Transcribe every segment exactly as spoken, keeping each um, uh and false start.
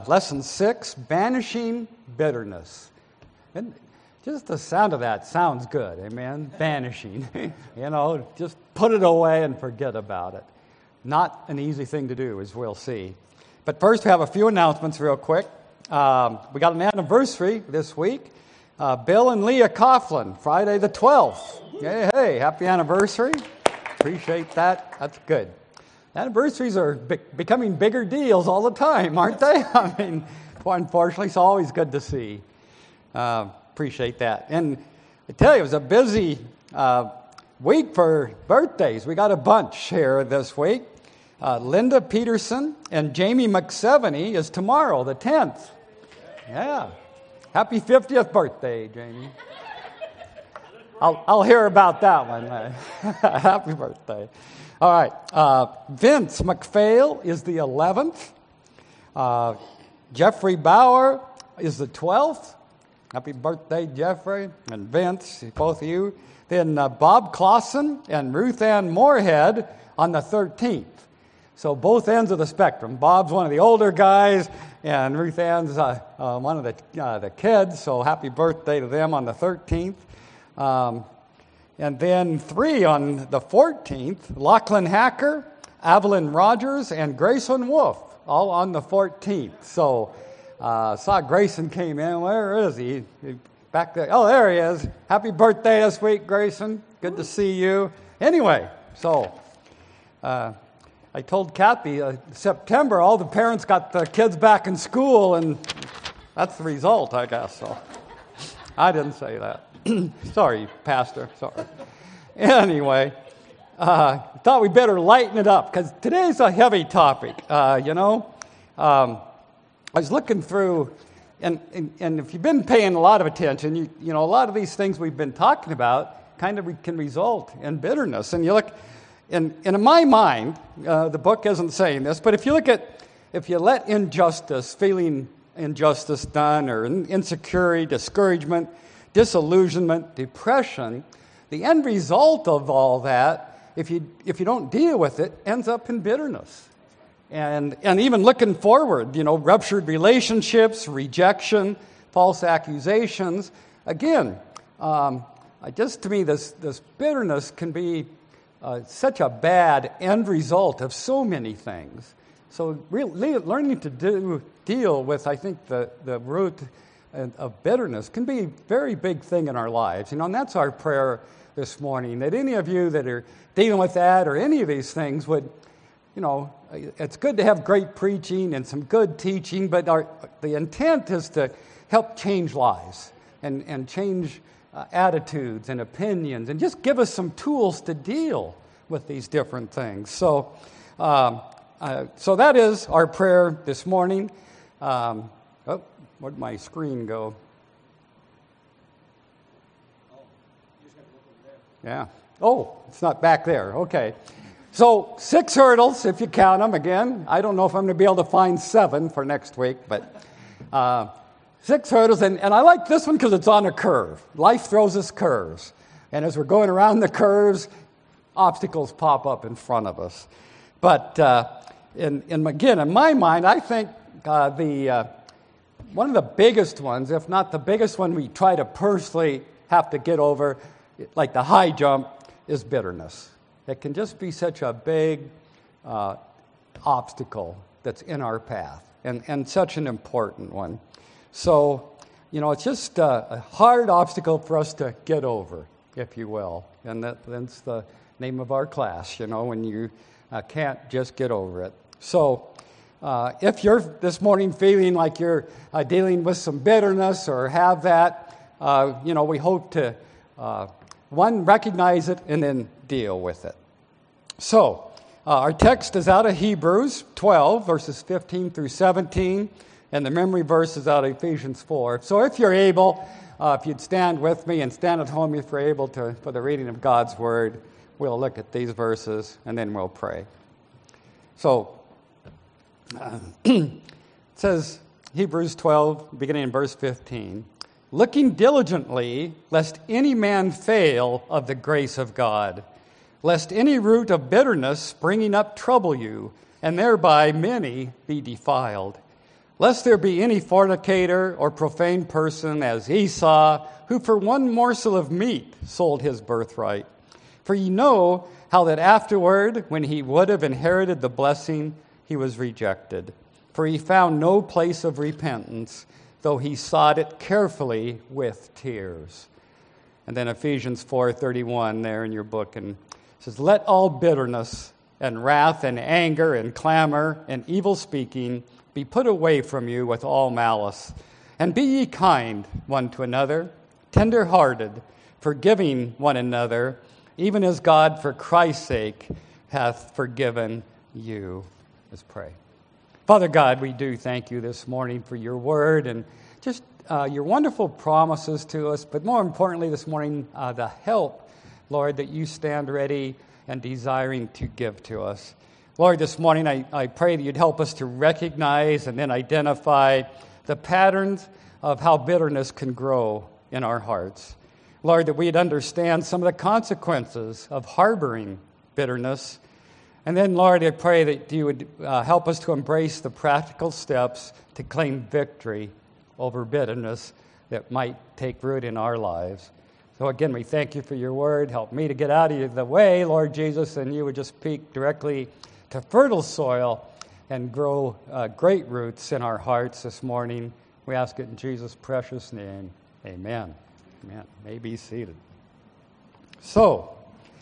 Lesson six, banishing bitterness. And just the sound of that sounds good, amen? Banishing. You know, just put it away and forget about it. Not an easy thing to do, as we'll see. But first, we have a few announcements real quick. Um, we got an anniversary this week. Uh, Bill and Leah Coughlin, Friday the twelfth. Hey, hey, happy anniversary. Appreciate that. That's good. Anniversaries are be- becoming bigger deals all the time, aren't they? I mean, unfortunately, it's always good to see. Uh, appreciate that. And I tell you, it was a busy uh, week for birthdays. We got a bunch here this week. Uh, Linda Peterson and Jamie McSeveny is tomorrow, the tenth. Yeah. Happy fiftieth birthday, Jamie. I'll, I'll hear about that one. Happy birthday. All right. Uh, Vince McPhail is the eleventh. Uh, Jeffrey Bauer is the twelfth. Happy birthday, Jeffrey and Vince, both of you. Then uh, Bob Clausen and Ruth Ann Moorhead on the thirteenth. So both ends of the spectrum. Bob's one of the older guys, and Ruth Ann's uh, uh, one of the uh, the kids. So happy birthday to them on the thirteenth. Um, and then three on the fourteenth, Lachlan Hacker, Evelyn Rogers, and Grayson Wolf, all on the fourteenth. So uh, saw Grayson came in. Where is he? he? Back there. Oh, there he is. Happy birthday this week, Grayson. Good to see you. Anyway, so uh, I told Kathy, uh, September, all the parents got the kids back in school, and that's the result, I guess. So I didn't say that. Sorry, Pastor. Sorry. Anyway, uh, thought we better lighten it up because today's a heavy topic. Uh, you know, um, I was looking through, and, and and if you've been paying a lot of attention, you you know a lot of these things we've been talking about kind of can result in bitterness. And you look, and, and in my mind, uh, the book isn't saying this, but if you look at if you let injustice, feeling injustice done, or insecurity, discouragement, disillusionment, depression, the end result of all that, if you if you don't deal with it, ends up in bitterness. And and even looking forward, you know, ruptured relationships, rejection, false accusations. Again, um, I just to me, this this bitterness can be uh, such a bad end result of so many things. So really learning to do deal with, I think, the the root of bitterness can be a very big thing in our lives. You know, and that's our prayer this morning, that any of you that are dealing with that or any of these things would, you know, it's good to have great preaching and some good teaching, but our, the intent is to help change lives and, and change uh, attitudes and opinions and just give us some tools to deal with these different things. So, um, uh, so that is our prayer this morning. Um, oh, where'd my screen go? Yeah. Oh, it's not back there. Okay. So six hurdles, if you count them. Again, I don't know if I'm going to be able to find seven for next week, but uh, six hurdles. And, and I like this one because it's on a curve. Life throws us curves. And as we're going around the curves, obstacles pop up in front of us. But uh, in, in, again, in my mind, I think uh, the uh, one of the biggest ones, if not the biggest one we try to personally have to get over, like the high jump, is bitterness. It can just be such a big uh, obstacle that's in our path, and, and such an important one. So, you know, it's just a, a hard obstacle for us to get over, if you will. And that, that's the name of our class, you know, when you uh, can't just get over it. So, uh, if you're this morning feeling like you're uh, dealing with some bitterness or have that, uh, you know, we hope to uh, One, recognize it, and then deal with it. So, uh, our text is out of Hebrews twelve, verses fifteen through seventeen, and the memory verse is out of Ephesians four. So if you're able, uh, if you'd stand with me and stand at home if you're able to, for the reading of God's Word, we'll look at these verses, and then we'll pray. So, uh, it says, Hebrews twelve, beginning in verse fifteen, looking diligently, lest any man fail of the grace of God, lest any root of bitterness springing up trouble you, and thereby many be defiled, lest there be any fornicator or profane person as Esau, who for one morsel of meat sold his birthright. For ye know how that afterward, when he would have inherited the blessing, he was rejected. For he found no place of repentance, though he sought it carefully with tears. And then Ephesians four thirty-one there in your book, and it says, let all bitterness and wrath and anger and clamor and evil speaking be put away from you with all malice. And be ye kind one to another, tender-hearted, forgiving one another, even as God for Christ's sake hath forgiven you. Let's pray. Father God, we do thank you this morning for your word and just uh, your wonderful promises to us, but more importantly this morning, uh, the help, Lord, that you stand ready and desiring to give to us. Lord, this morning I, I pray that you'd help us to recognize and then identify the patterns of how bitterness can grow in our hearts. Lord, that we'd understand some of the consequences of harboring bitterness. And then, Lord, I pray that you would uh, help us to embrace the practical steps to claim victory over bitterness that might take root in our lives. So again, we thank you for your word. Help me to get out of the way, Lord Jesus, and you would just speak directly to fertile soil and grow uh, great roots in our hearts this morning. We ask it in Jesus' precious name. Amen. Amen. May be seated. So,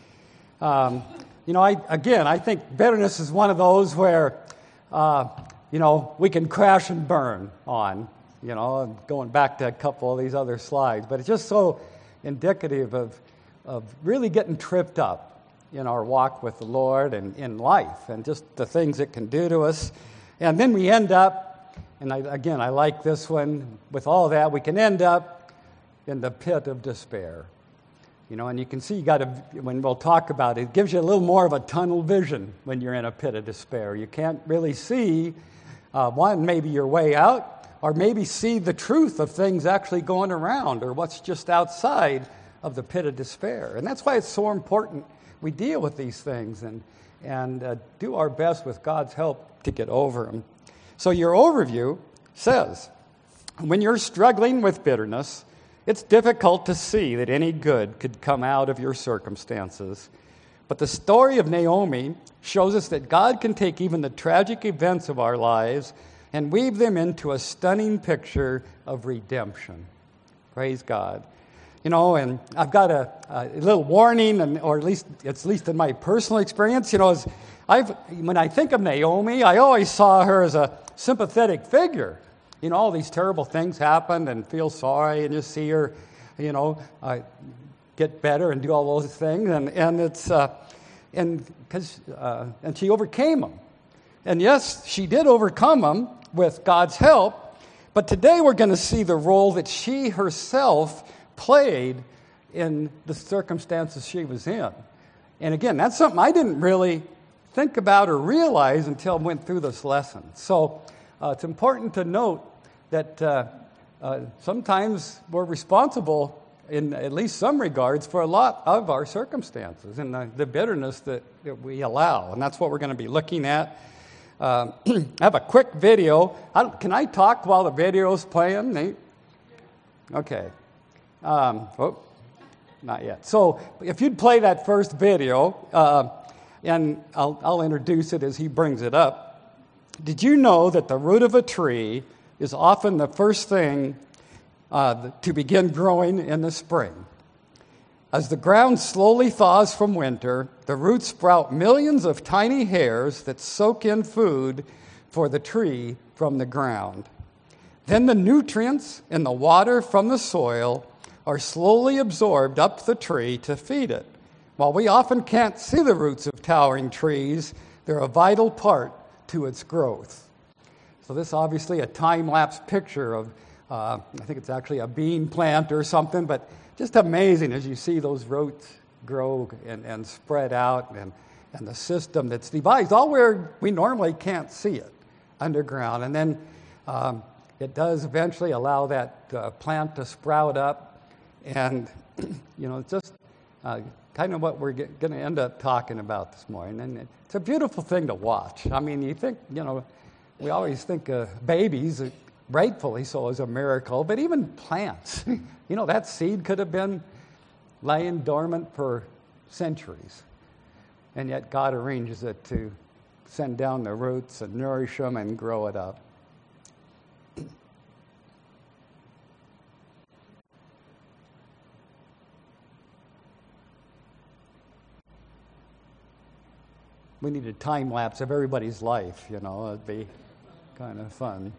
um, you know, I, again, I think bitterness is one of those where, uh, you know, we can crash and burn on, you know, going back to a couple of these other slides. But it's just so indicative of, of really getting tripped up in our walk with the Lord and in life and just the things it can do to us. And then we end up, and I, again, I like this one, with all that, we can end up in the pit of despair. You know, and you can see you got to, when we'll talk about it, it gives you a little more of a tunnel vision when you're in a pit of despair. You can't really see, uh, one, maybe your way out, or maybe see the truth of things actually going around or what's just outside of the pit of despair. And that's why it's so important we deal with these things and, and uh, do our best with God's help to get over them. So your overview says, when you're struggling with bitterness, it's difficult to see that any good could come out of your circumstances. But the story of Naomi shows us that God can take even the tragic events of our lives and weave them into a stunning picture of redemption. Praise God. You know, and I've got a, a little warning, and, or at least it's at least in my personal experience. You know, as I've when I think of Naomi, I always saw her as a sympathetic figure. You know, all these terrible things happened and feel sorry and just see her, you know, uh, get better and do all those things. And, and it's, uh, and because, uh, and she overcame them. And yes, she did overcome them with God's help. But today we're going to see the role that she herself played in the circumstances she was in. And again, that's something I didn't really think about or realize until I went through this lesson. So uh, it's important to note that uh, uh, sometimes we're responsible in at least some regards for a lot of our circumstances and the, the bitterness that, that we allow. And that's what we're going to be looking at. Uh, I have a quick video. I don't, can I talk while the video's playing, Nate? Okay. Um, oh, not yet. So if you'd play that first video, uh, and I'll, I'll introduce it as he brings it up. Did you know that the root of a tree is often the first thing uh, to begin growing in the spring? As the ground slowly thaws from winter, the roots sprout millions of tiny hairs that soak in food for the tree from the ground. Then the nutrients and the water from the soil are slowly absorbed up the tree to feed it. While we often can't see the roots of towering trees, they're a vital part to its growth. So this is obviously a time-lapse picture of, uh, I think it's actually a bean plant or something, but just amazing as you see those roots grow and, and spread out and, and the system that's devised, all where we normally can't see it underground. And then um, it does eventually allow that uh, plant to sprout up. And, you know, it's just uh, kind of what we're going to end up talking about this morning. And it's a beautiful thing to watch. I mean, you think, you know, we always think of babies, rightfully so, as a miracle, but even plants. You know, that seed could have been laying dormant for centuries. And yet God arranges it to send down the roots and nourish them and grow it up. We need a time lapse of everybody's life, you know, it'd be kind of fun.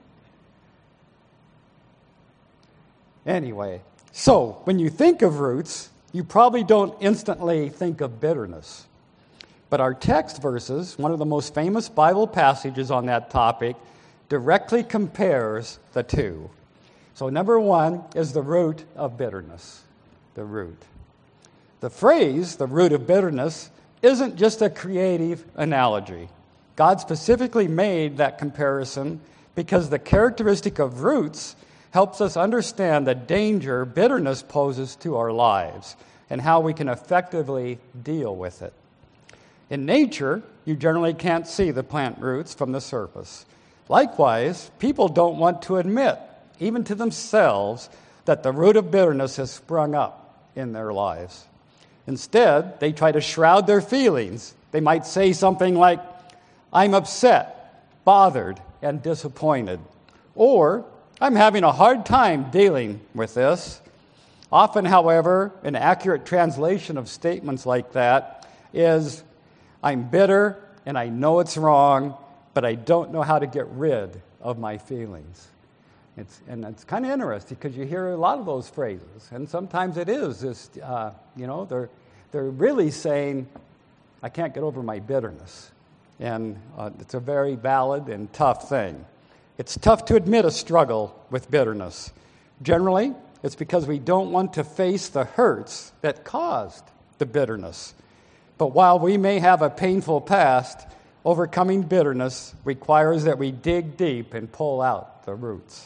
Anyway, so when you think of roots, you probably don't instantly think of bitterness. But our text verses, one of the most famous Bible passages on that topic, directly compares the two. So number one is the root of bitterness, the root. The phrase, the root of bitterness, isn't just a creative analogy. God specifically made that comparison because the characteristic of roots helps us understand the danger bitterness poses to our lives and how we can effectively deal with it. In nature, you generally can't see the plant roots from the surface. Likewise, people don't want to admit, even to themselves, that the root of bitterness has sprung up in their lives. Instead, they try to shroud their feelings. They might say something like, I'm upset, bothered, and disappointed. Or, I'm having a hard time dealing with this. Often, however, an accurate translation of statements like that is, I'm bitter and I know it's wrong, but I don't know how to get rid of my feelings. It's, and it's kind of interesting because you hear a lot of those phrases, and sometimes it is this, uh, you know, they're they're really saying, I can't get over my bitterness, and uh, it's a very valid and tough thing. It's tough to admit a struggle with bitterness. Generally, it's because we don't want to face the hurts that caused the bitterness. But while we may have a painful past, overcoming bitterness requires that we dig deep and pull out the roots.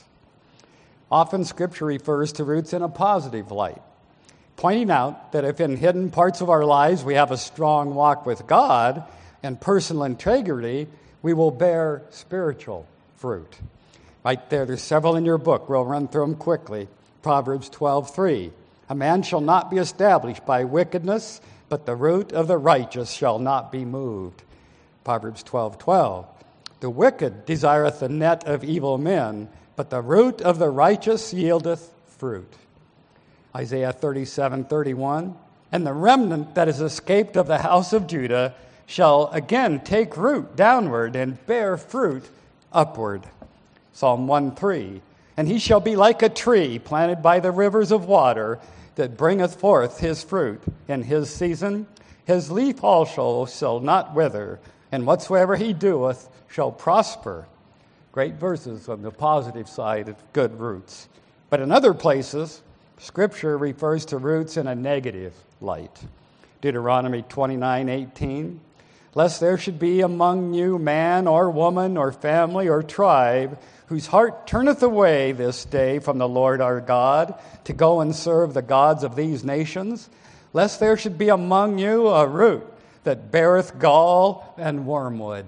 Often Scripture refers to roots in a positive light, pointing out that if in hidden parts of our lives we have a strong walk with God and personal integrity, we will bear spiritual fruit. Right there, there's several in your book. We'll run through them quickly. Proverbs twelve three. A man shall not be established by wickedness, but the root of the righteous shall not be moved. Proverbs twelve twelve. The wicked desireth the net of evil men, but the root of the righteous yieldeth fruit. Isaiah thirty-seven thirty-one. And the remnant that is escaped of the house of Judah shall again take root downward and bear fruit upward. Psalm one three. And he shall be like a tree planted by the rivers of water that bringeth forth his fruit in his season. His leaf also shall not wither, and whatsoever he doeth shall prosper. Great verses on the positive side of good roots. But in other places, Scripture refers to roots in a negative light. Deuteronomy twenty-nine eighteen. Lest there should be among you man or woman or family or tribe whose heart turneth away this day from the Lord our God to go and serve the gods of these nations, lest there should be among you a root that beareth gall and wormwood.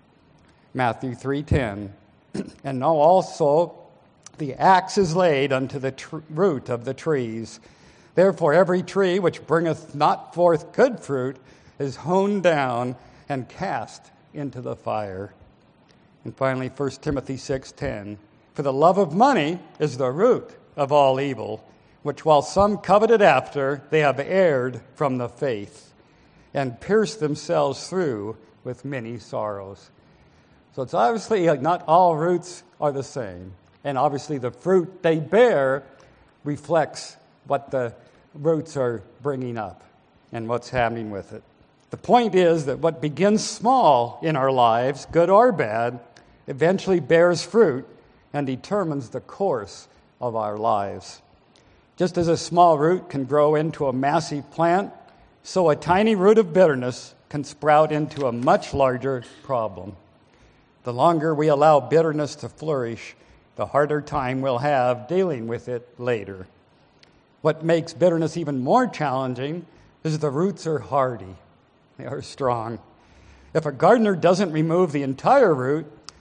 Matthew three ten. And now also the axe is laid unto the tr- root of the trees. Therefore every tree which bringeth not forth good fruit is hewn down and cast into the fire. And finally, First Timothy six ten. For the love of money is the root of all evil, which while some coveted after, they have erred from the faith, and pierced themselves through with many sorrows. So it's obviously like not all roots are the same. And obviously the fruit they bear reflects what the roots are bringing up and what's happening with it. The point is that what begins small in our lives, good or bad, eventually bears fruit and determines the course of our lives. Just as a small root can grow into a massive plant, so a tiny root of bitterness can sprout into a much larger problem. The longer we allow bitterness to flourish, the harder time we'll have dealing with it later. What makes bitterness even more challenging is the roots are hardy. They are strong. If a gardener doesn't remove the entire root,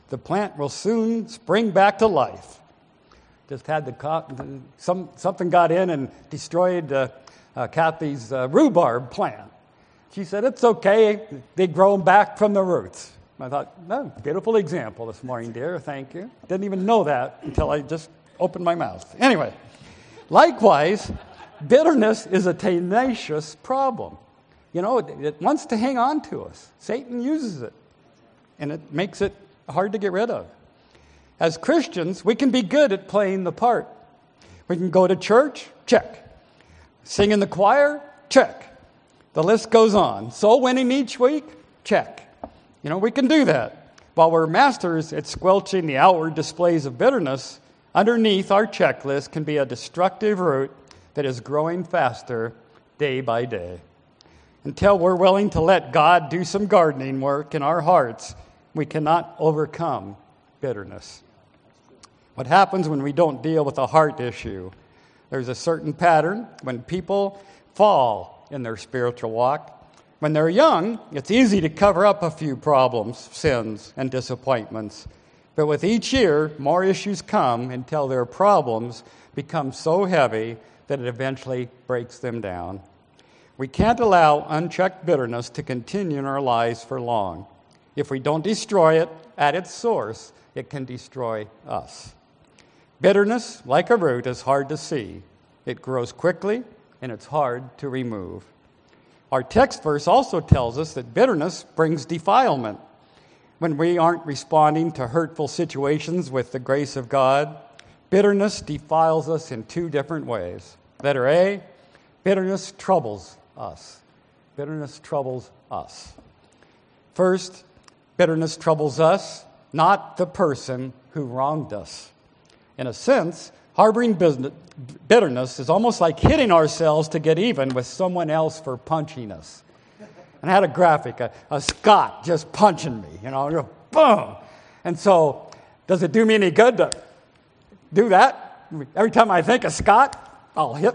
the plant will soon spring back to life. Just had the some something got in and destroyed uh, uh, Kathy's uh, rhubarb plant. She said, it's okay, they grow back from the roots. I thought, no, beautiful example this morning, dear, thank you. Didn't even know that until I just opened my mouth. Anyway, likewise, bitterness is a tenacious problem. You know, it, it wants to hang on to us. Satan uses it, and it makes it hard to get rid of. As Christians, we can be good at playing the part. We can go to church, check. Sing in the choir, check. The list goes on. Soul winning each week, check. You know, we can do that. While we're masters at squelching the outward displays of bitterness, underneath our checklist can be a destructive root that is growing faster day by day. Until we're willing to let God do some gardening work in our hearts, we cannot overcome bitterness. What happens when we don't deal with a heart issue? There's a certain pattern when people fall in their spiritual walk. When they're young, it's easy to cover up a few problems, sins, and disappointments. But with each year, more issues come until their problems become so heavy that it eventually breaks them down. We can't allow unchecked bitterness to continue in our lives for long. If we don't destroy it at its source, it can destroy us. Bitterness, like a root, is hard to see. It grows quickly, and it's hard to remove. Our text verse also tells us that bitterness brings defilement. When we aren't responding to hurtful situations with the grace of God, bitterness defiles us in two different ways. Letter A, bitterness troubles us. Bitterness troubles us. First, bitterness troubles us, not the person who wronged us. In a sense, harboring bitterness is almost like hitting ourselves to get even with someone else for punching us. And I had a graphic, a, a Scot just punching me, you know, boom. And so, does it do me any good to do that? Every time I think of Scott, I'll hit.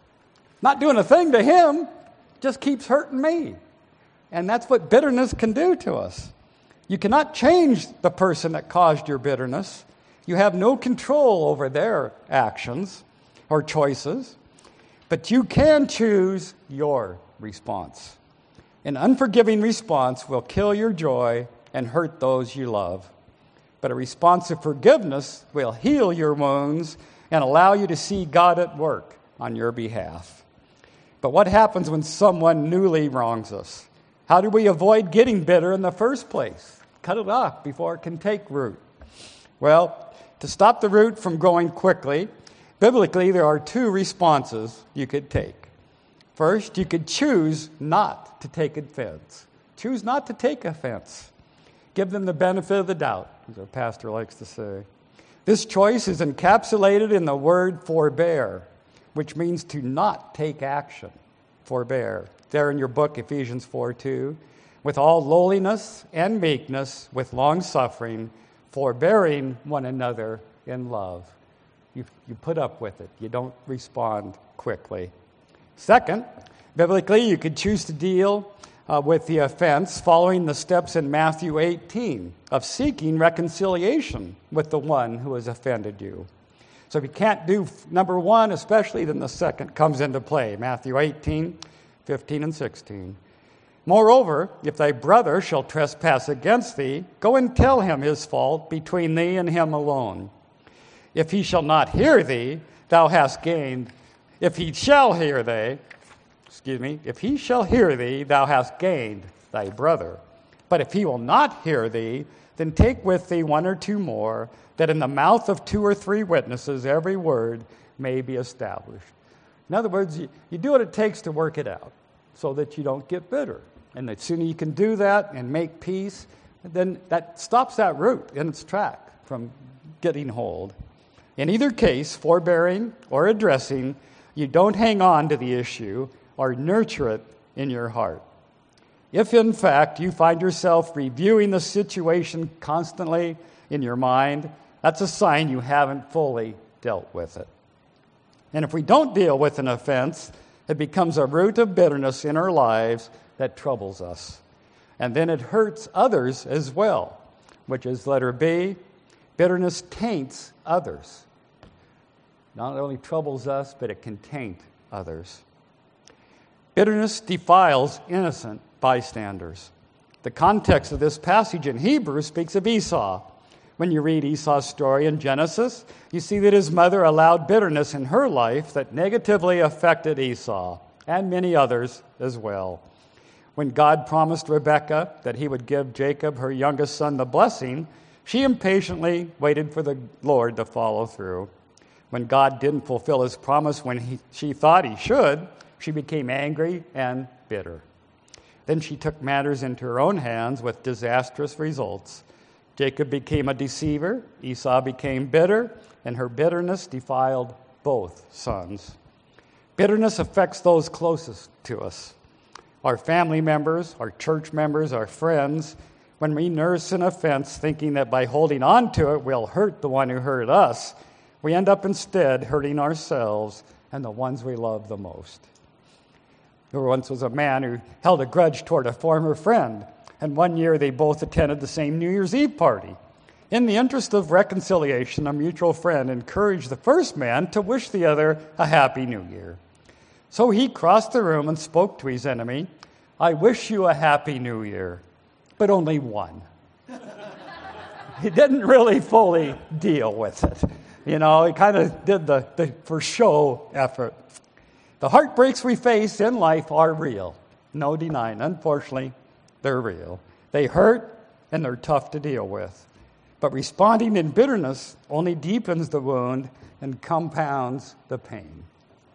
Not doing a thing to him, just keeps hurting me. And that's what bitterness can do to us. You cannot change the person that caused your bitterness. You have no control over their actions or choices, but you can choose your response. An unforgiving response will kill your joy and hurt those you love. But a response of forgiveness will heal your wounds and allow you to see God at work on your behalf. But what happens when someone newly wrongs us? How do we avoid getting bitter in the first place? Cut it off before it can take root. Well, to stop the root from growing quickly, biblically there are two responses you could take. First, you could choose not to take offense. Choose not to take offense. Give them the benefit of the doubt, as our pastor likes to say. This choice is encapsulated in the word forbear, which means to not take action. Forbear. There in your book, Ephesians four two. With all lowliness and meekness, with long suffering, forbearing one another in love. You, you put up with it. You don't respond quickly. Second, biblically, you could choose to deal uh, with the offense following the steps in Matthew eighteen of seeking reconciliation with the one who has offended you. So if you can't do number one, especially, then the second comes into play. Matthew eighteen, fifteen, and sixteen. Moreover, if thy brother shall trespass against thee, go and tell him his fault between thee and him alone. If he shall not hear thee, thou hast gained. If he shall hear thee, excuse me, if he shall hear thee, thou hast gained thy brother. But if he will not hear thee, then take with thee one or two more, that in the mouth of two or three witnesses every word may be established. In other words, you, you do what it takes to work it out so that you don't get bitter. And the sooner you can do that and make peace, then that stops that root in its track from getting hold. In either case, forbearing or addressing, you don't hang on to the issue or nurture it in your heart. If, in fact, you find yourself reviewing the situation constantly in your mind, that's a sign you haven't fully dealt with it. And if we don't deal with an offense, it becomes a root of bitterness in our lives that troubles us. And then it hurts others as well. which is letter B. Bitterness taints others. Not only troubles us, but it can taint others. Bitterness defiles innocent bystanders. The context of this passage in Hebrews speaks of Esau. When you read Esau's story in Genesis, you see that his mother allowed bitterness in her life that negatively affected Esau and many others as well. When God promised Rebekah that he would give Jacob, her youngest son, the blessing, she impatiently waited for the Lord to follow through. When God didn't fulfill his promise when he, she thought he should, she became angry and bitter. Then she took matters into her own hands with disastrous results. Jacob became a deceiver, Esau became bitter, and her bitterness defiled both sons. Bitterness affects those closest to us. Our family members, our church members, our friends. When we nurse an offense thinking that by holding on to it we'll hurt the one who hurt us, we end up instead hurting ourselves and the ones we love the most. There once was a man who held a grudge toward a former friend, and one year they both attended the same New Year's Eve party. In the interest of reconciliation, a mutual friend encouraged the first man to wish the other a happy new year. So he crossed the room and spoke to his enemy, "I wish you a happy new year, but only one." He didn't really fully deal with it. You know, he kind of did the, the for show effort. The heartbreaks we face in life are real. No denying. Unfortunately, they're real. They hurt and they're tough to deal with. But responding in bitterness only deepens the wound and compounds the pain.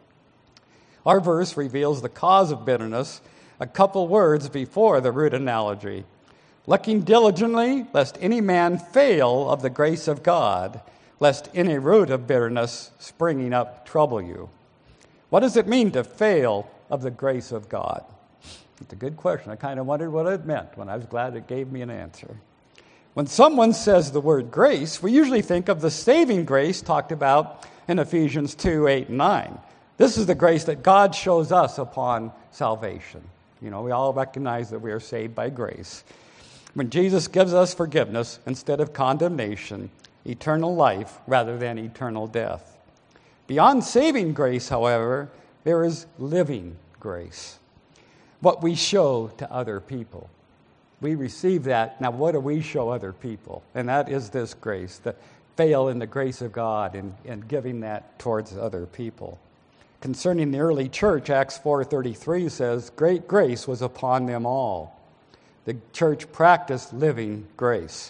Our verse reveals the cause of bitterness a couple words before the root analogy. Looking diligently, lest any man fail of the grace of God, lest any root of bitterness springing up trouble you. What does it mean to fail of the grace of God? It's a good question. I kind of wondered what it meant when I was glad it gave me an answer. When someone says the word grace, we usually think of the saving grace talked about in Ephesians two, eight, and nine. This is the grace that God shows us upon salvation. You know, we all recognize that we are saved by grace. When Jesus gives us forgiveness instead of condemnation, eternal life rather than eternal death. Beyond saving grace, however, there is living grace. What we show to other people. We receive that. Now, what do we show other people? And that is this grace, the fail in the grace of God and, and giving that towards other people. Concerning the early church, Acts four thirty-three says, "Great grace was upon them all." The church practiced living grace,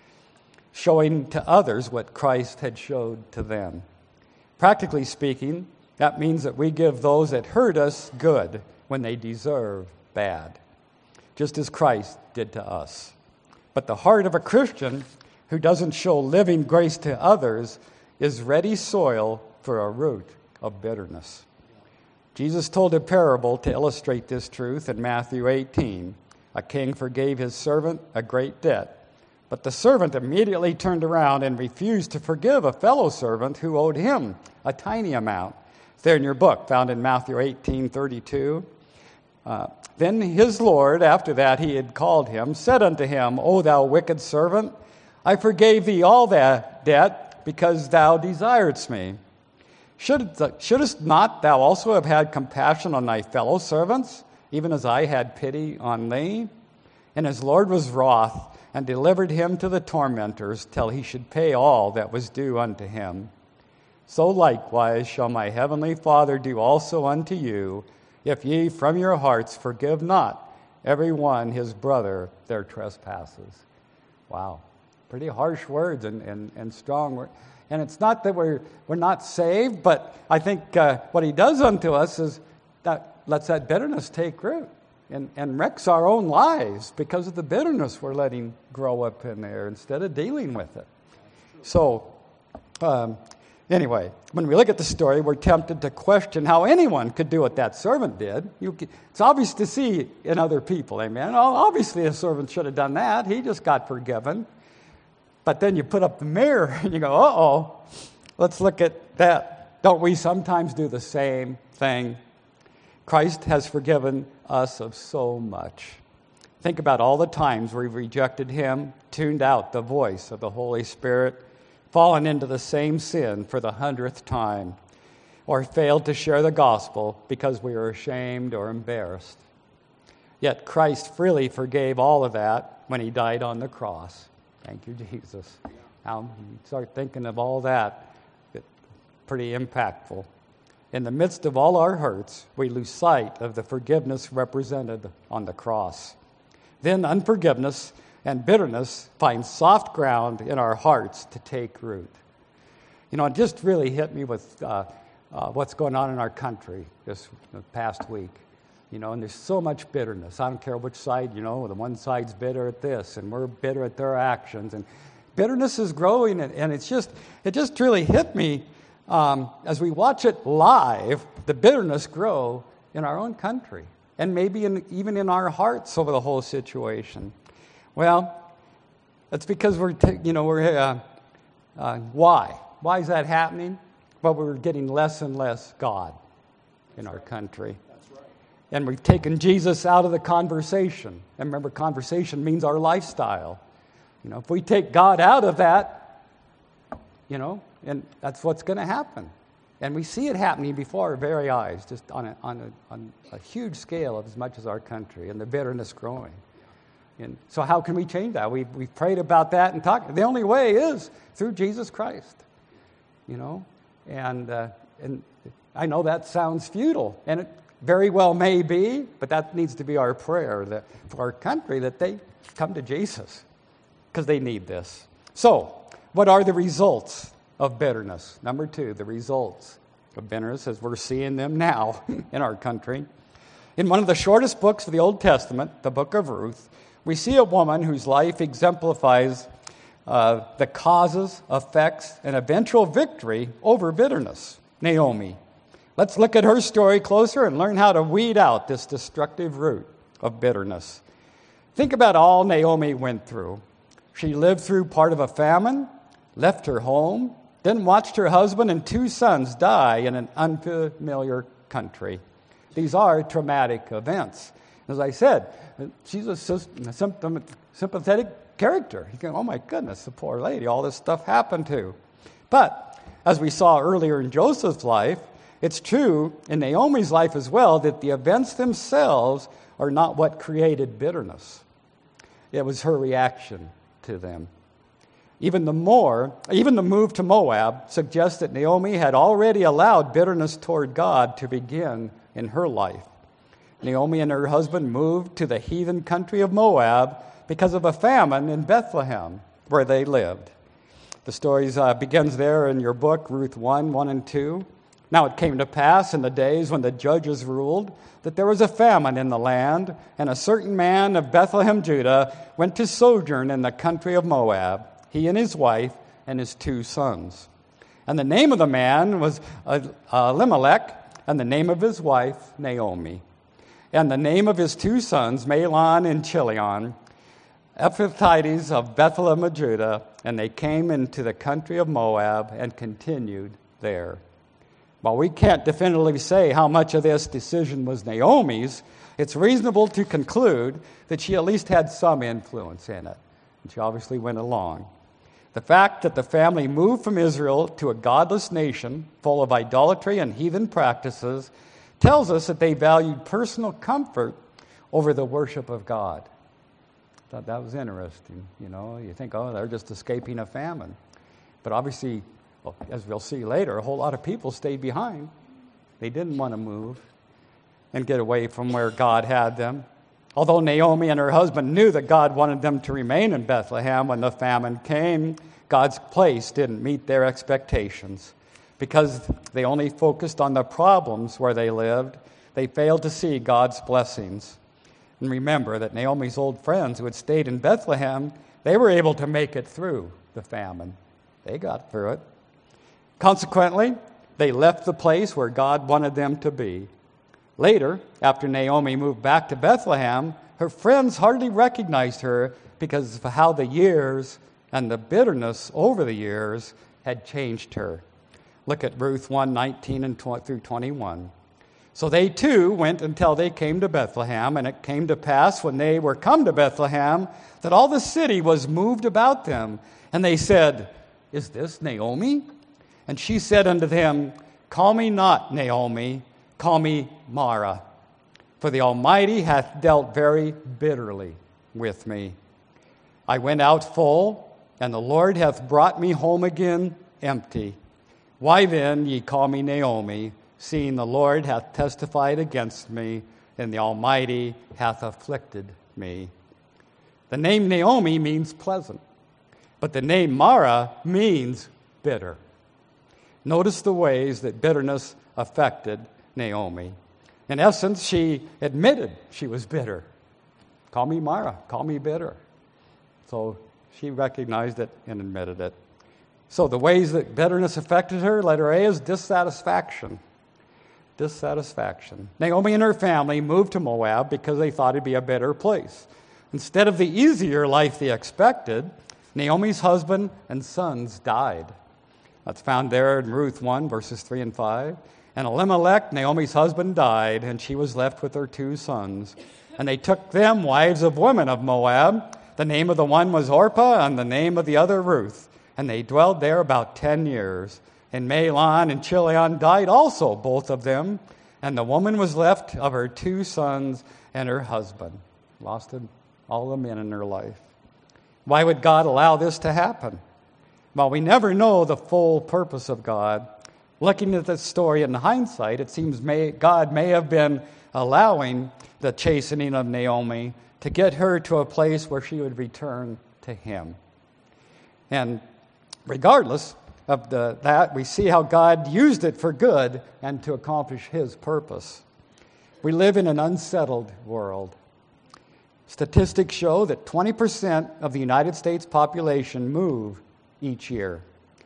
showing to others what Christ had showed to them. Practically speaking, that means that we give those that hurt us good when they deserve bad, just as Christ did to us. But the heart of a Christian who doesn't show living grace to others is ready soil for a root of bitterness. Jesus told a parable to illustrate this truth in Matthew eighteen. A king forgave his servant a great debt, but the servant immediately turned around and refused to forgive a fellow servant who owed him a tiny amount. It's there in your book, found in Matthew eighteen thirty-two. Uh, then his Lord, after that he had called him, said unto him, "O thou wicked servant, I forgave thee all that debt because thou desiredst me. Should, shouldest not thou also have had compassion on thy fellow servants, even as I had pity on thee?" And his Lord was wroth, and delivered him to the tormentors, till he should pay all that was due unto him. So likewise shall my heavenly Father do also unto you, if ye from your hearts forgive not every one his brother their trespasses. Wow. Pretty harsh words and, and, and strong words. And it's not that we're, we're not saved, but I think uh, what he does unto us is that lets that bitterness take root and, and wrecks our own lives because of the bitterness we're letting grow up in there instead of dealing with it. So, um, anyway, when we look at the story, we're tempted to question how anyone could do what that servant did. You, it's obvious to see in other people, amen? Obviously, a servant should have done that. He just got forgiven. But then you put up the mirror and you go, uh-oh, let's look at that. Don't we sometimes do the same thing? Christ has forgiven us of so much. Think about all the times we've rejected him, tuned out the voice of the Holy Spirit, fallen into the same sin for the hundredth time, or failed to share the gospel because we were ashamed or embarrassed. Yet Christ freely forgave all of that when he died on the cross. Thank you, Jesus. Now you start thinking of all that, it's pretty impactful. In the midst of all our hurts, we lose sight of the forgiveness represented on the cross. Then unforgiveness and bitterness find soft ground in our hearts to take root. You know, it just really hit me with uh, uh, what's going on in our country this past week. You know, and there's so much bitterness. I don't care which side, you know, the one side's bitter at this, and we're bitter at their actions. And bitterness is growing, and, and it's just, it just really hit me um, as we watch it live, the bitterness grow in our own country, and maybe in, even in our hearts over the whole situation. Well, that's because we're, t- you know, we're, uh, uh, why? Why is that happening? Well, we're getting less and less God in our country. And we've taken Jesus out of the conversation. And remember, conversation means our lifestyle. You know, if we take God out of that, you know, and that's what's going to happen. And we see it happening before our very eyes, just on a, on a, on a huge scale of as much as our country, and the bitterness growing. And so how can we change that? We've, we've prayed about that and talked. The only way is through Jesus Christ, you know. And, uh, and I know that sounds futile, and it very well may be, but that needs to be our prayer that for our country, that they come to Jesus because they need this. So, what are the results of bitterness? Number two, the results of bitterness as we're seeing them now in our country. In one of the shortest books of the Old Testament, the book of Ruth, we see a woman whose life exemplifies uh, the causes, effects, and eventual victory over bitterness, Naomi. Let's look at her story closer and learn how to weed out this destructive root of bitterness. Think about all Naomi went through. She lived through part of a famine, left her home, then watched her husband and two sons die in an unfamiliar country. These are traumatic events. As I said, she's a sympathetic character. You go, oh my goodness, the poor lady, all this stuff happened to. But as we saw earlier in Joseph's life, it's true in Naomi's life as well that the events themselves are not what created bitterness. It was her reaction to them. Even the more, even the move to Moab suggests that Naomi had already allowed bitterness toward God to begin in her life. Naomi and her husband moved to the heathen country of Moab because of a famine in Bethlehem, where they lived. The story uh, begins there in your book, Ruth one, one and two. Now it came to pass in the days when the judges ruled that there was a famine in the land, and a certain man of Bethlehem, Judah, went to sojourn in the country of Moab, he and his wife and his two sons. And the name of the man was Elimelech, and the name of his wife, Naomi. And the name of his two sons, Mahlon and Chilion, Ephrathites of Bethlehem of Judah, and they came into the country of Moab and continued there. While we can't definitively say how much of this decision was Naomi's, it's reasonable to conclude that she at least had some influence in it. And she obviously went along. The fact that the family moved from Israel to a godless nation full of idolatry and heathen practices tells us that they valued personal comfort over the worship of God. I thought that was interesting. You know, you think, oh, they're just escaping a famine. But obviously, well, as we'll see later, a whole lot of people stayed behind. They didn't want to move and get away from where God had them. Although Naomi and her husband knew that God wanted them to remain in Bethlehem when the famine came, God's place didn't meet their expectations. Because they only focused on the problems where they lived, they failed to see God's blessings. And remember that Naomi's old friends who had stayed in Bethlehem, they were able to make it through the famine. They got through it. Consequently, they left the place where God wanted them to be. Later, after Naomi moved back to Bethlehem, her friends hardly recognized her because of how the years and the bitterness over the years had changed her. Look at Ruth one, nineteen and through twenty-one. So they too went until they came to Bethlehem, and it came to pass when they were come to Bethlehem that all the city was moved about them. And they said, Is this Naomi? And she said unto them, Call me not Naomi, call me Mara, for the Almighty hath dealt very bitterly with me. I went out full, and the Lord hath brought me home again empty. Why then ye call me Naomi, seeing the Lord hath testified against me, and the Almighty hath afflicted me? The name Naomi means pleasant, but the name Mara means bitter. Notice the ways that bitterness affected Naomi. In essence, she admitted she was bitter. Call me Mara, call me bitter. So she recognized it and admitted it. So the ways that bitterness affected her, letter A, is dissatisfaction. Dissatisfaction. Naomi and her family moved to Moab because they thought it'd be a better place. Instead of the easier life they expected, Naomi's husband and sons died. That's found there in Ruth one, verses three and five. And Elimelech, Naomi's husband, died, and she was left with her two sons. And they took them wives of women of Moab. The name of the one was Orpah, and the name of the other Ruth. And they dwelled there about ten years. And Mahlon and Chilion died also, both of them. And the woman was left of her two sons and her husband. Lost all the men in her life. Why would God allow this to happen? Well, we never know the full purpose of God. Looking at this story in hindsight, it seems may, God may have been allowing the chastening of Naomi to get her to a place where she would return to him. And regardless of the, that, we see how God used it for good and to accomplish his purpose. We live in an unsettled world. Statistics show that twenty percent of the United States population move each year.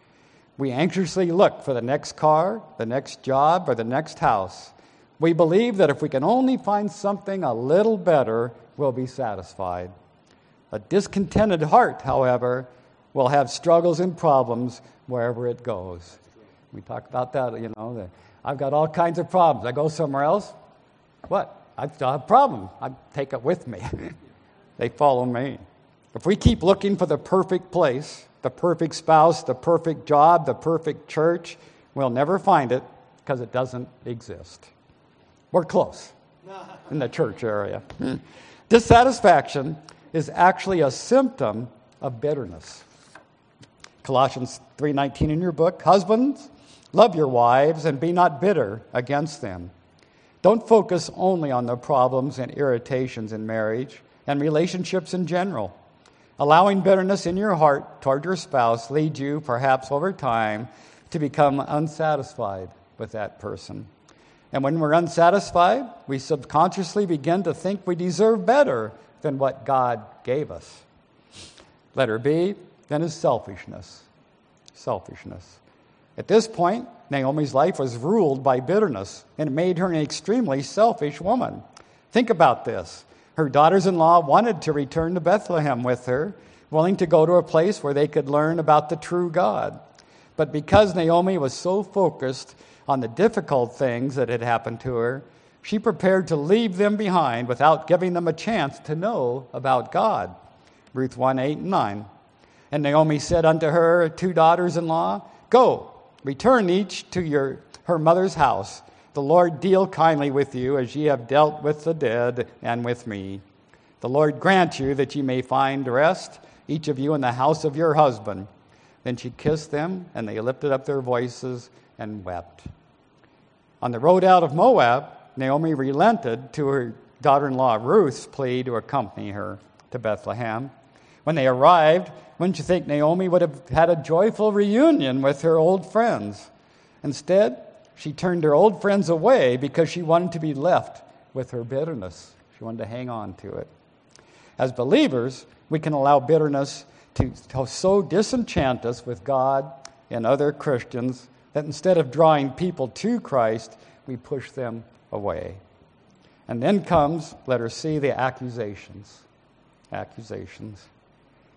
We anxiously look for the next car, the next job, or the next house. We believe that if we can only find something a little better, we'll be satisfied. A discontented heart, however, will have struggles and problems wherever it goes. We talk about that, you know, that I've got all kinds of problems. I go somewhere else, what? I still have a problem. I take it with me. They follow me. If we keep looking for the perfect place, the perfect spouse, the perfect job, the perfect church, we'll never find it because it doesn't exist. We're close in the church area. Dissatisfaction is actually a symptom of bitterness. Colossians three nineteen in your book, husbands, love your wives and be not bitter against them. Don't focus only on the problems and irritations in marriage and relationships in general. Allowing bitterness in your heart toward your spouse leads you, perhaps over time, to become unsatisfied with that person. And when we're unsatisfied, we subconsciously begin to think we deserve better than what God gave us. Letter B, then is selfishness. Selfishness. At this point, Naomi's life was ruled by bitterness, and it made her an extremely selfish woman. Think about this. Her daughters-in-law wanted to return to Bethlehem with her, willing to go to a place where they could learn about the true God. But because Naomi was so focused on the difficult things that had happened to her, she prepared to leave them behind without giving them a chance to know about God. Ruth one, eight and nine. And Naomi said unto her two daughters-in-law, Go, return each to your her mother's house. The Lord deal kindly with you as ye have dealt with the dead and with me. The Lord grant you that ye may find rest, each of you in the house of your husband. Then she kissed them, and they lifted up their voices and wept. On the road out of Moab, Naomi relented to her daughter-in-law Ruth's plea to accompany her to Bethlehem. When they arrived, wouldn't you think Naomi would have had a joyful reunion with her old friends? Instead, she turned her old friends away because she wanted to be left with her bitterness. She wanted to hang on to it. As believers, we can allow bitterness to, to so disenchant us with God and other Christians that instead of drawing people to Christ, we push them away. And then comes, letter C, the accusations. Accusations.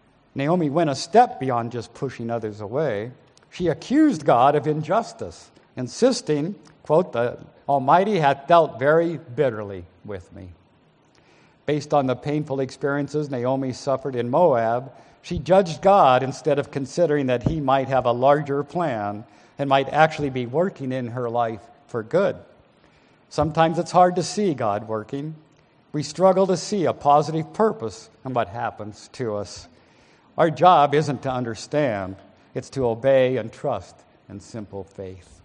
Naomi went a step beyond just pushing others away. She accused God of injustice insisting, quote, "The Almighty hath dealt very bitterly with me." Based on the painful experiences Naomi suffered in Moab, she judged God instead of considering that he might have a larger plan and might actually be working in her life for good. Sometimes it's hard to see God working. We struggle to see a positive purpose in what happens to us. Our job isn't to understand, it's to obey and trust in simple faith.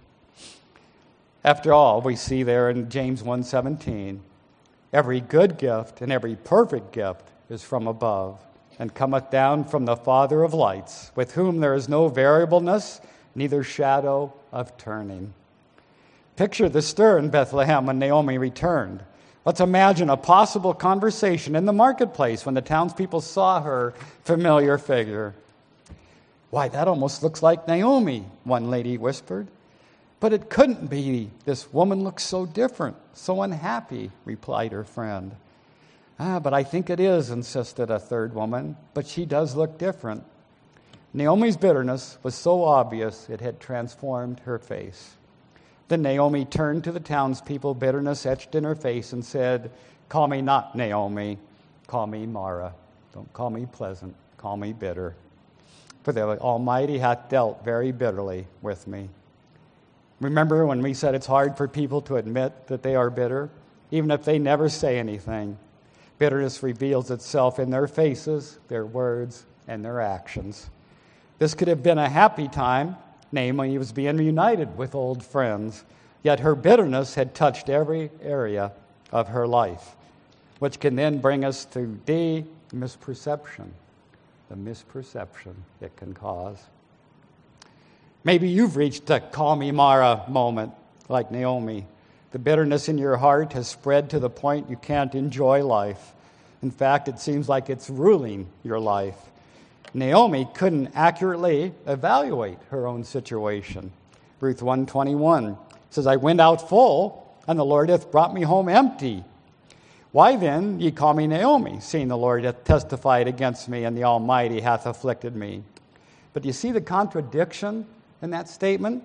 After all, we see there in James one seventeen, every good gift and every perfect gift is from above, and cometh down from the Father of lights, with whom there is no variableness, neither shadow of turning. Picture the stir in Bethlehem when Naomi returned. Let's imagine a possible conversation in the marketplace when the townspeople saw her familiar figure. "Why, that almost looks like Naomi," one lady whispered. "But it couldn't be. This woman looks so different, so unhappy," replied her friend. "Ah, but I think it is," insisted a third woman. "But she does look different." Naomi's bitterness was so obvious it had transformed her face. Then Naomi turned to the townspeople, bitterness etched in her face, and said, "Call me not Naomi, call me Mara. Don't call me pleasant, call me bitter. For the Almighty hath dealt very bitterly with me." Remember when we said it's hard for people to admit that they are bitter, even if they never say anything? Bitterness reveals itself in their faces, their words, and their actions. This could have been a happy time. Naomi was being reunited with old friends, yet her bitterness had touched every area of her life, which can then bring us to D, misperception, the misperception it can cause. Maybe you've reached a call me Mara moment like Naomi. The bitterness in your heart has spread to the point you can't enjoy life. In fact, it seems like it's ruling your life. Naomi couldn't accurately evaluate her own situation. Ruth one twenty-one says, "I went out full, and the Lord hath brought me home empty. Why then ye call me Naomi, seeing the Lord hath testified against me, and the Almighty hath afflicted me?" But do you see the contradiction in that statement?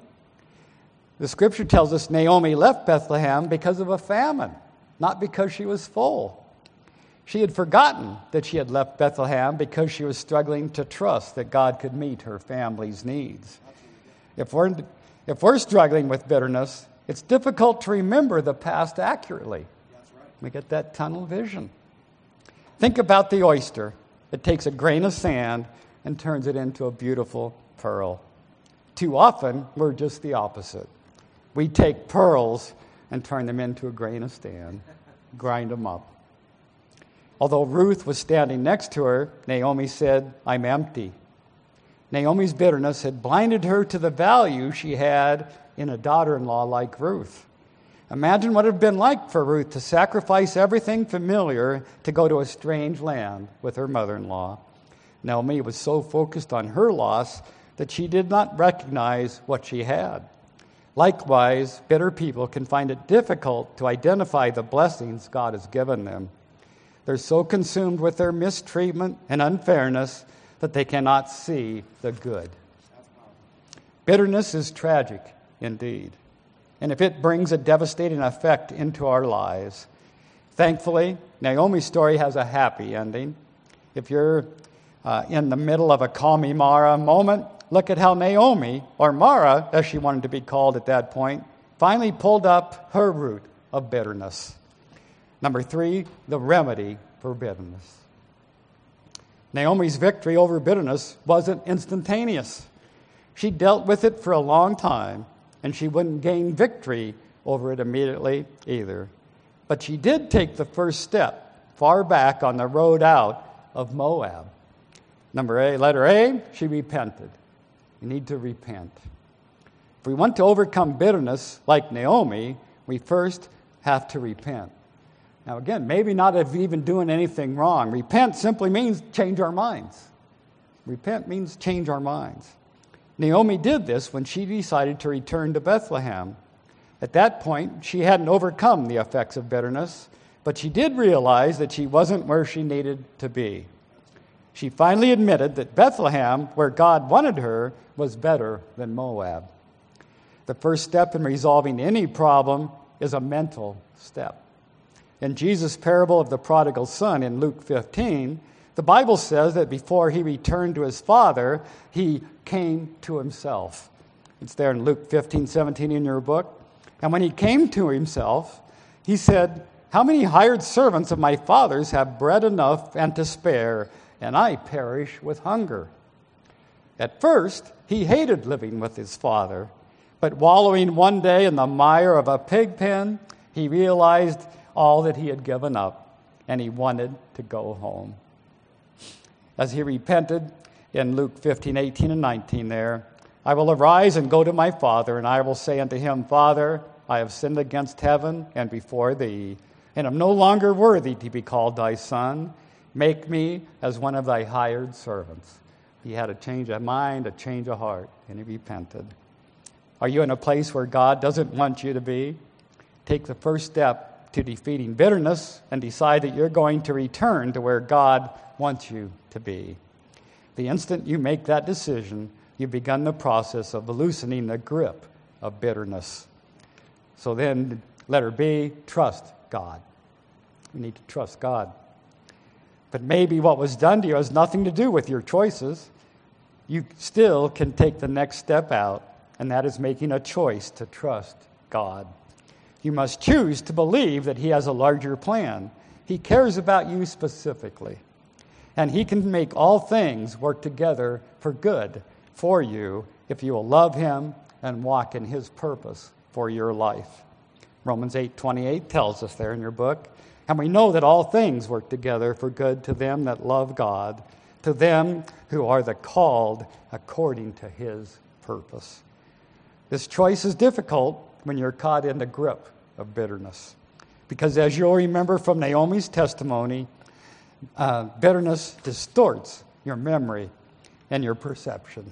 The scripture tells us Naomi left Bethlehem because of a famine, not because she was full. She had forgotten that she had left Bethlehem because she was struggling to trust that God could meet her family's needs. If we're, if we're struggling with bitterness, it's difficult to remember the past accurately. We get that tunnel vision. Think about the oyster. It takes a grain of sand and turns it into a beautiful pearl. Too often, we're just the opposite. We take pearls and turn them into a grain of sand, grind them up. Although Ruth was standing next to her, Naomi said, "I'm empty." Naomi's bitterness had blinded her to the value she had in a daughter-in-law like Ruth. Imagine what it would have been like for Ruth to sacrifice everything familiar to go to a strange land with her mother-in-law. Naomi was so focused on her loss that she did not recognize what she had. Likewise, bitter people can find it difficult to identify the blessings God has given them. They're so consumed with their mistreatment and unfairness that they cannot see the good. Bitterness is tragic indeed, and if it brings a devastating effect into our lives. Thankfully, Naomi's story has a happy ending. If you're uh, in the middle of a call me Mara moment, look at how Naomi, or Mara, as she wanted to be called at that point, finally pulled up her root of bitterness. Number three, the remedy for bitterness. Naomi's victory over bitterness wasn't instantaneous. She dealt with it for a long time, and she wouldn't gain victory over it immediately either. But she did take the first step far back on the road out of Moab. Number A, letter A, she repented. We need to repent. If we want to overcome bitterness like Naomi, we first have to repent. Now again, maybe not of even doing anything wrong. Repent simply means change our minds. Repent means change our minds. Naomi did this when she decided to return to Bethlehem. At that point, she hadn't overcome the effects of bitterness, but she did realize that she wasn't where she needed to be. She finally admitted that Bethlehem, where God wanted her, was better than Moab. The first step in resolving any problem is a mental step. In Jesus' parable of the prodigal son in Luke fifteen, the Bible says that before he returned to his father, he came to himself. It's there in Luke fifteen seventeen in your book. And when he came to himself, he said, "How many hired servants of my father's have bread enough and to spare, and I perish with hunger?" At first, he hated living with his father, but wallowing one day in the mire of a pig pen, he realized all that he had given up, and he wanted to go home. As he repented in Luke fifteen eighteen and nineteen there, "I will arise and go to my father, and I will say unto him, Father, I have sinned against heaven and before thee, and am no longer worthy to be called thy son. Make me as one of thy hired servants." He had a change of mind, a change of heart, and he repented. Are you in a place where God doesn't want you to be? Take the first step to defeating bitterness and decide that you're going to return to where God wants you to be. The instant you make that decision, you've begun the process of loosening the grip of bitterness. So then, letter B, trust God. We need to trust God. But maybe what was done to you has nothing to do with your choices. You still can take the next step out, and that is making a choice to trust God. You must choose to believe that He has a larger plan. He cares about you specifically, and He can make all things work together for good for you if you will love Him and walk in His purpose for your life. Romans eight twenty-eight tells us there in your book, "And we know that all things work together for good to them that love God, to them who are the called according to His purpose." This choice is difficult when you're caught in the grip of bitterness. Because as you'll remember from Naomi's testimony, uh, bitterness distorts your memory and your perception.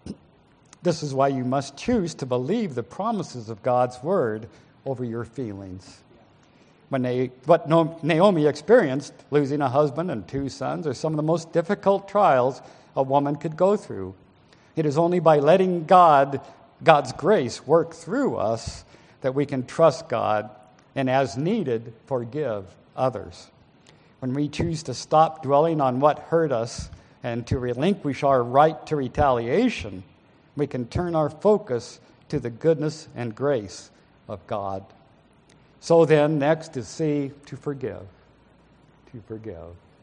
This is why you must choose to believe the promises of God's word over your feelings. When they, what Naomi experienced, losing a husband and two sons, are some of the most difficult trials a woman could go through. It is only by letting God, God's grace work through us that we can trust God and, as needed, forgive others. When we choose to stop dwelling on what hurt us and to relinquish our right to retaliation, we can turn our focus to the goodness and grace of God. So then, next is C, to forgive. To forgive.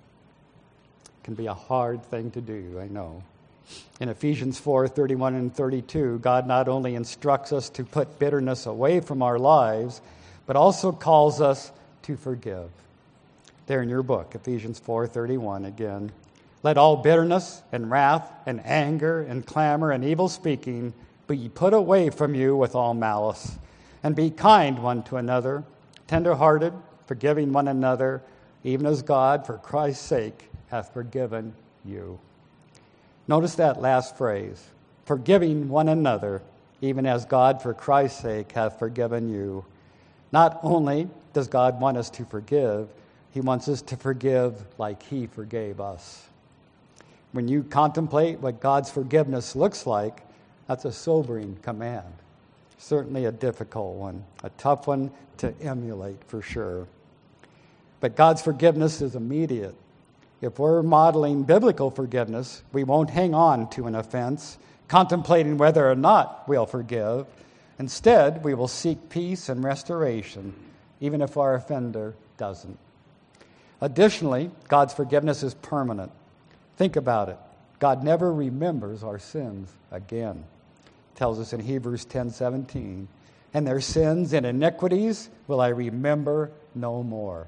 It can be a hard thing to do, I know. In Ephesians four thirty-one and thirty-two, God not only instructs us to put bitterness away from our lives, but also calls us to forgive. There in your book, Ephesians four thirty-one again. "Let all bitterness and wrath and anger and clamor and evil speaking be put away from you with all malice. And be kind one to another, tender-hearted, forgiving one another, even as God, for Christ's sake, hath forgiven you." Notice that last phrase, forgiving one another, even as God, for Christ's sake, hath forgiven you. Not only does God want us to forgive, He wants us to forgive like He forgave us. When you contemplate what God's forgiveness looks like, that's a sobering command. Certainly a difficult one, a tough one to emulate for sure. But God's forgiveness is immediate. If we're modeling biblical forgiveness, we won't hang on to an offense, contemplating whether or not we'll forgive. Instead, we will seek peace and restoration, even if our offender doesn't. Additionally, God's forgiveness is permanent. Think about it. God never remembers our sins again. It tells us in Hebrews ten seventeen, "And their sins and iniquities will I remember no more."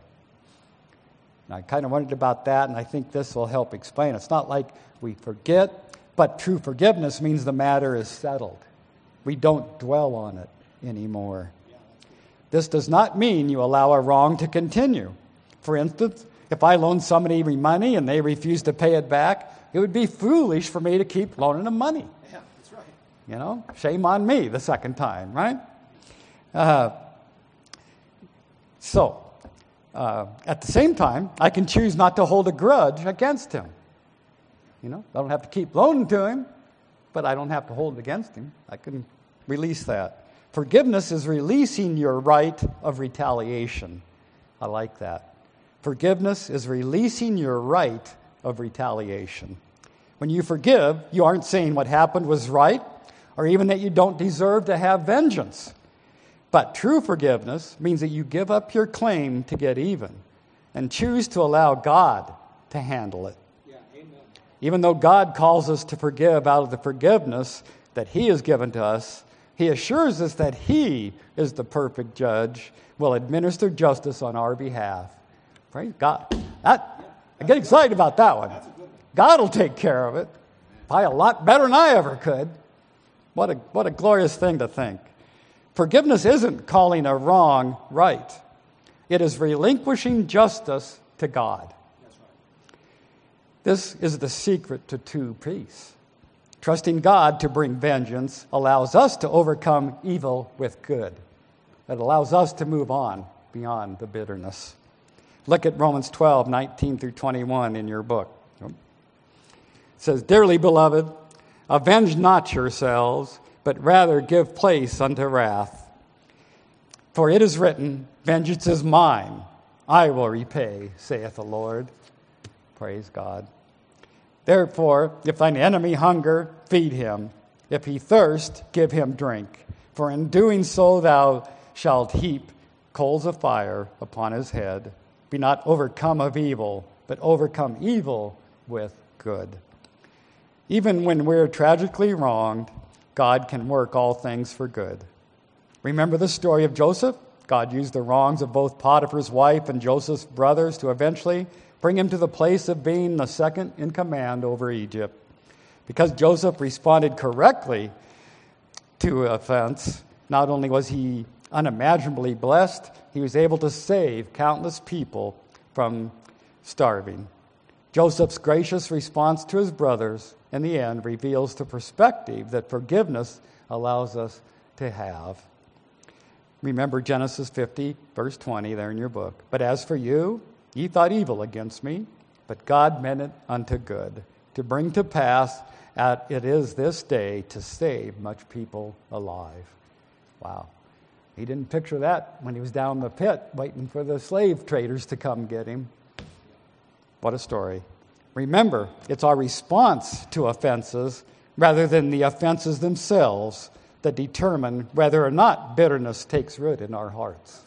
And I kind of wondered about that, and I think this will help explain. It's not like we forget, but true forgiveness means the matter is settled. We don't dwell on it anymore. This does not mean you allow a wrong to continue. For instance, if I loan somebody money and they refuse to pay it back, it would be foolish for me to keep loaning them money. Yeah, that's right. You know, shame on me the second time, right? Uh, so, uh, at the same time, I can choose not to hold a grudge against him. You know, I don't have to keep loaning to him, but I don't have to hold it against him. I can release that. Forgiveness is releasing your right of retaliation. I like that. Forgiveness is releasing your right of retaliation. When you forgive, you aren't saying what happened was right, or even that you don't deserve to have vengeance. But true forgiveness means that you give up your claim to get even and choose to allow God to handle it. Yeah, amen. Even though God calls us to forgive out of the forgiveness that He has given to us, He assures us that He is the perfect judge, will administer justice on our behalf. Praise God. That, I get excited about that one. God will take care of it. Probably a lot better than I ever could. What a, what a glorious thing to think. Forgiveness isn't calling a wrong right. It is relinquishing justice to God. That's right. This is the secret to true peace. Trusting God to bring vengeance allows us to overcome evil with good. It allows us to move on beyond the bitterness. Look at Romans twelve, nineteen through twenty-one in your book. It says, "Dearly beloved, avenge not yourselves, but rather give place unto wrath. For it is written, vengeance is mine, I will repay, saith the Lord." Praise God. "Therefore, if thine enemy hunger, feed him. If he thirst, give him drink. For in doing so thou shalt heap coals of fire upon his head. Be not overcome of evil, but overcome evil with good." Even when we're tragically wronged, God can work all things for good. Remember the story of Joseph? God used the wrongs of both Potiphar's wife and Joseph's brothers to eventually bring him to the place of being the second in command over Egypt. Because Joseph responded correctly to offense, not only was he unimaginably blessed, he was able to save countless people from starving. Joseph's gracious response to his brothers, in the end, reveals the perspective that forgiveness allows us to have. Remember Genesis fifty, verse twenty, there in your book. "But as for you, ye thought evil against me, but God meant it unto good, to bring to pass at it is this day to save much people alive." Wow. He didn't picture that when he was down in the pit waiting for the slave traders to come get him. What a story. Remember, it's our response to offenses rather than the offenses themselves that determine whether or not bitterness takes root in our hearts.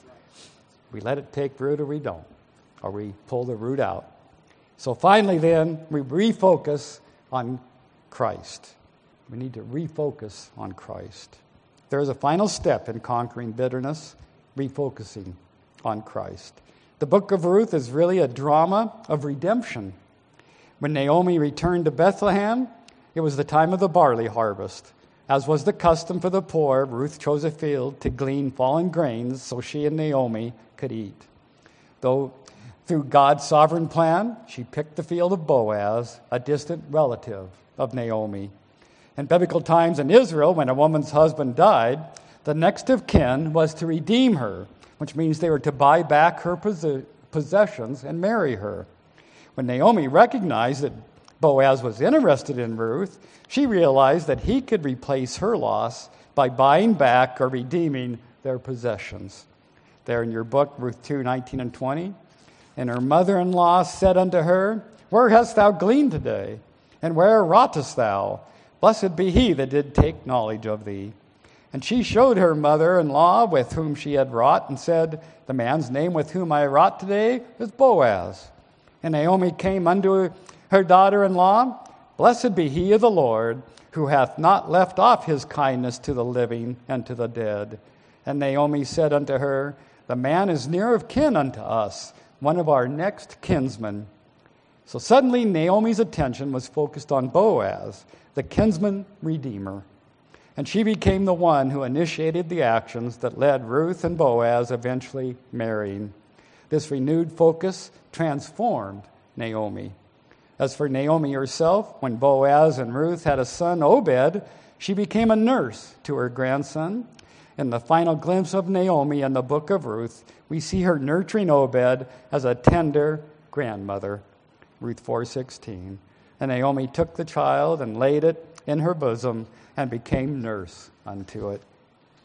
We let it take root or we don't, or we pull the root out. So finally then, we refocus on Christ. We need to refocus on Christ. There is a final step in conquering bitterness, refocusing on Christ. The book of Ruth is really a drama of redemption. When Naomi returned to Bethlehem, it was the time of the barley harvest. As was the custom for the poor, Ruth chose a field to glean fallen grains so she and Naomi could eat. Though through God's sovereign plan, she picked the field of Boaz, a distant relative of Naomi. In biblical times in Israel, when a woman's husband died, the next of kin was to redeem her, which means they were to buy back her possessions and marry her. When Naomi recognized that Boaz was interested in Ruth, she realized that he could replace her loss by buying back or redeeming their possessions. There in your book, Ruth two, nineteen and twenty. "And her mother-in-law said unto her, Where hast thou gleaned today? And where wrougest thou? Blessed be he that did take knowledge of thee. And she showed her mother-in-law with whom she had wrought, and said, The man's name with whom I wrought today is Boaz. And Naomi came unto her daughter-in-law, Blessed be he of the Lord, who hath not left off his kindness to the living and to the dead. And Naomi said unto her, The man is near of kin unto us, one of our next kinsmen. So suddenly Naomi's attention was focused on Boaz, the kinsman redeemer. And she became the one who initiated the actions that led Ruth and Boaz eventually marrying. This renewed focus transformed Naomi. As for Naomi herself, when Boaz and Ruth had a son, Obed, she became a nurse to her grandson. In the final glimpse of Naomi in the book of Ruth, we see her nurturing Obed as a tender grandmother. Ruth four sixteen. And Naomi took the child and laid it in her bosom and became nurse unto it.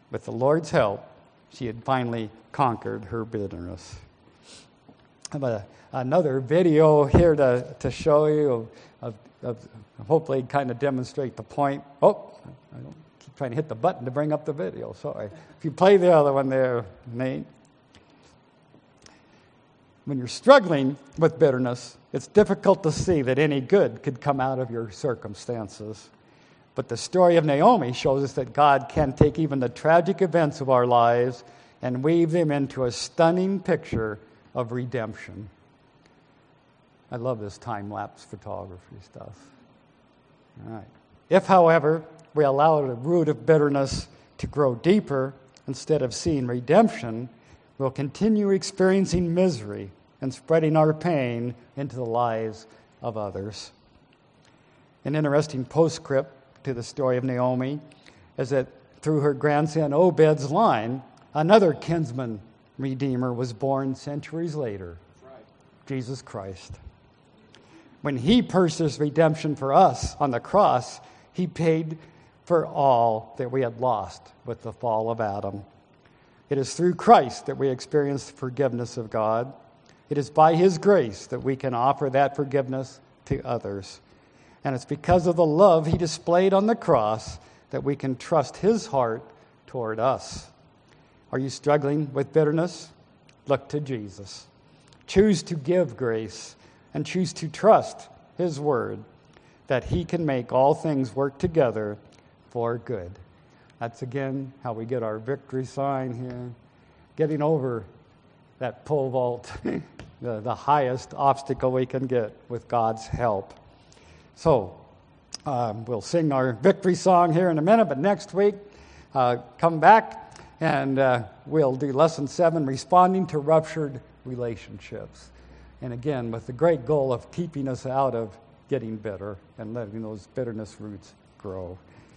with the Lord's help, she had finally conquered her bitterness. I have a, another video here to, to show you of, of, of hopefully kind of demonstrate the point. Oh, I don't keep trying to hit the button to bring up the video. Sorry. If you play the other one there, Nate. When you're struggling with bitterness, it's difficult to see that any good could come out of your circumstances. But the story of Naomi shows us that God can take even the tragic events of our lives and weave them into a stunning picture of redemption. I love this time-lapse photography stuff. All right. If, however, we allow the root of bitterness to grow deeper instead of seeing redemption, we'll continue experiencing misery and spreading our pain into the lives of others. An interesting postscript to the story of Naomi is that through her grandson Obed's line, another kinsman redeemer was born centuries later, right. Jesus Christ. When he purchased redemption for us on the cross, he paid for all that we had lost with the fall of Adam. It is through Christ that we experience the forgiveness of God. It is by his grace that we can offer that forgiveness to others. And it's because of the love he displayed on the cross that we can trust his heart toward us. Are you struggling with bitterness? Look to Jesus. Choose to give grace and choose to trust his word that he can make all things work together for good. That's again how we get our victory sign here. Getting over that pole vault, the, the highest obstacle we can get with God's help. So, um, we'll sing our victory song here in a minute, but next week, uh, come back and uh, we'll do lesson seven, responding to ruptured relationships. And again, with the great goal of keeping us out of getting bitter and letting those bitterness roots grow.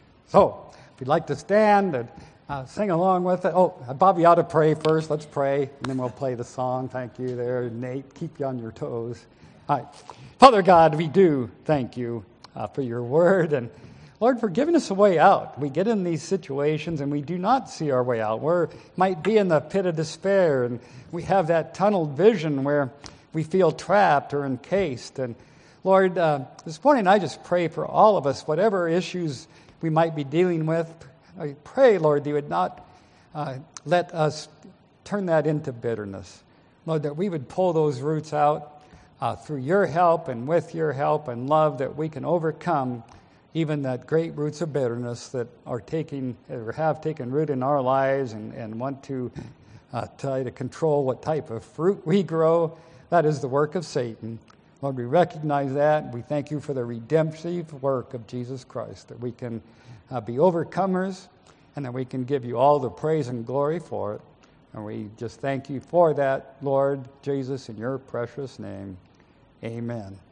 So, if you'd like to stand and uh, sing along with it. Oh, Bob, you ought to pray first. Let's pray, and then we'll play the song. Thank you there, Nate. Keep you on your toes. All right. Father God, we do thank you uh, for your word, and Lord, for giving us a way out. We get in these situations, and we do not see our way out. We might be in the pit of despair, and we have that tunneled vision where we feel trapped or encased. And Lord, uh, this morning I just pray for all of us, whatever issues we might be dealing with. I pray, Lord, that you would not uh, let us turn that into bitterness. Lord, that we would pull those roots out uh, through your help and with your help and love, that we can overcome even that great roots of bitterness that are taking or have taken root in our lives and, and want to uh, try to control what type of fruit we grow. That is the work of Satan. Lord, we recognize that. We thank you for the redemptive work of Jesus Christ, that we can uh, be overcomers and that we can give you all the praise and glory for it. And we just thank you for that, Lord Jesus, in your precious name. Amen.